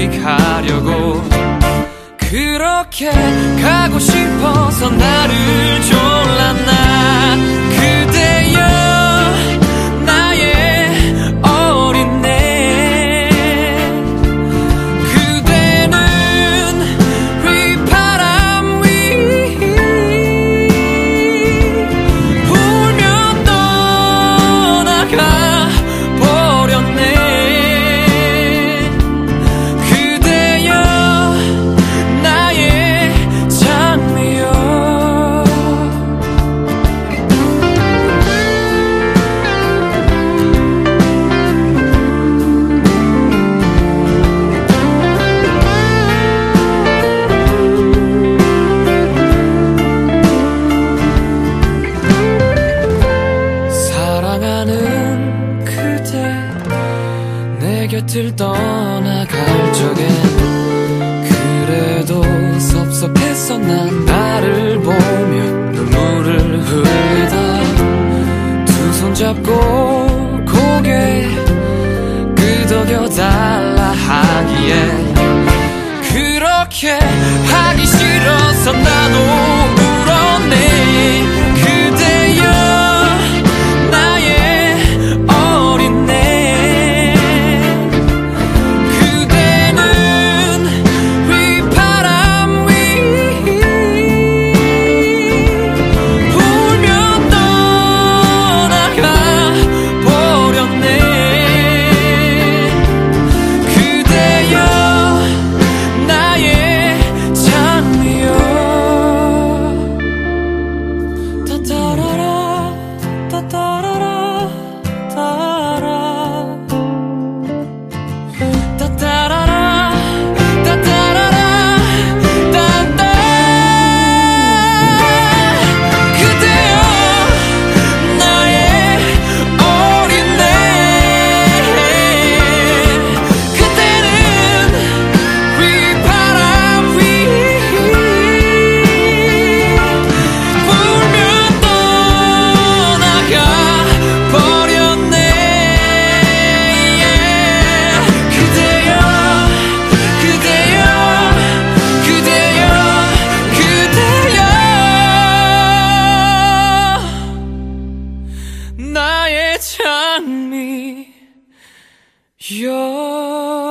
멀리 가려고 그렇게 가고 싶어서 나를 졸랐나. 그대여 나의 어린애, 그대는 휘파람 위 불며 떠나가 버렸네. 곁을 떠나갈 적엔 그래도 섭섭했어. 난 나를 보며 눈물을 흘리다 두 손 잡고 고개 끄덕여달라 하기에 그렇게 하기 싫어서 나도 울었네. 나의 장미여